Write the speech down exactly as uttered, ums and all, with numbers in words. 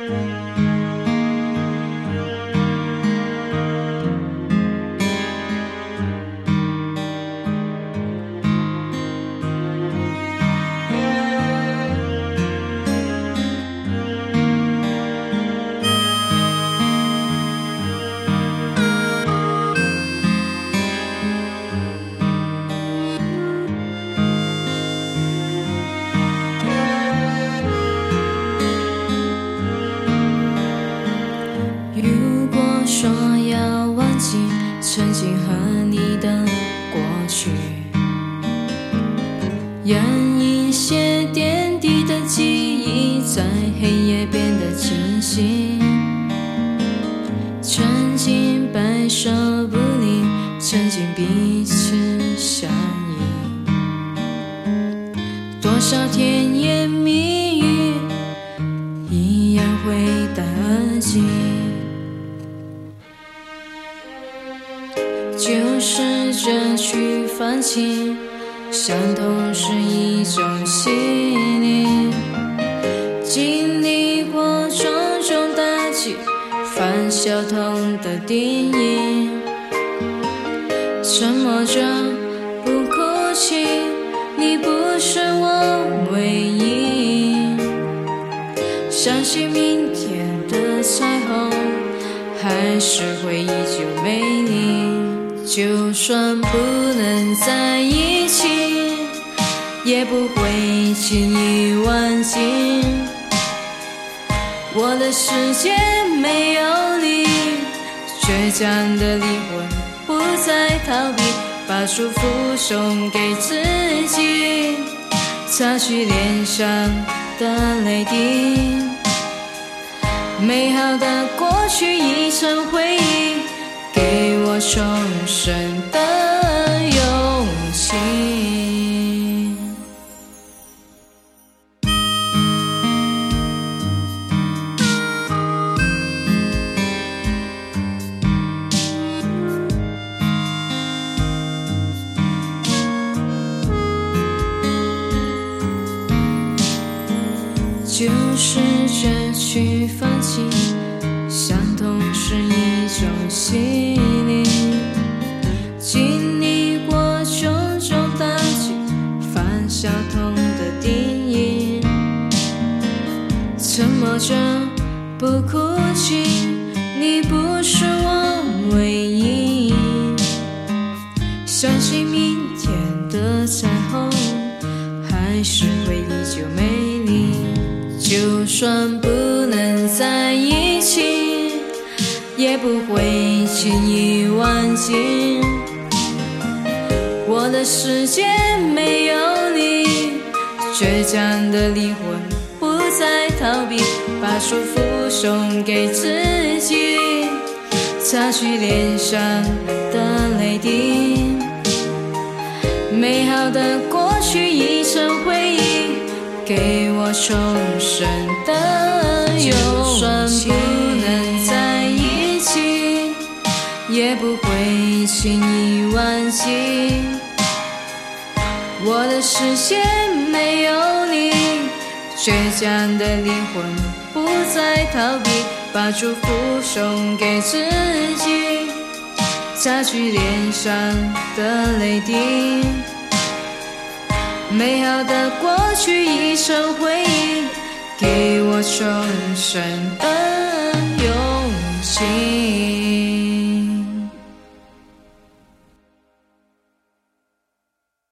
如果说要忘记曾经和你的过去，让一些点滴的记忆在黑夜变得清晰。曾经白首不离，曾经彼此相依，多少甜言蜜语一样回荡而起。就试着去放弃，伤痛是一种洗礼，经历过种种打击，放小痛的定义。沉默着不哭泣，你不是我唯一。相信明天的彩虹还是会依旧美丽。就算不能在一起，也不会轻易忘记。我的世界没有你，倔强的灵魂不再逃避，把祝福送给自己，擦去脸上的泪滴。美好的过去已成回忆，给我重生的勇气。就试着去放弃，伤痛是一种洗礼，经历过种种打击，放下痛的定义。沉默着不哭泣，你不是我唯一。相信明天的彩虹还是会依旧美丽。就算不能在一起，也不会轻易忘记。我的世界没有你，倔强的灵魂不再逃避，把祝福送给自己，擦去脸上的泪滴。美好的过去已成回忆，给我重生的勇气。就算不能在一起，也不会轻易忘记。我的世界没有你，倔强的灵魂不再逃避，把祝福送给自己，擦去脸上的泪滴。美好的过去已成回忆，给我重生的勇气。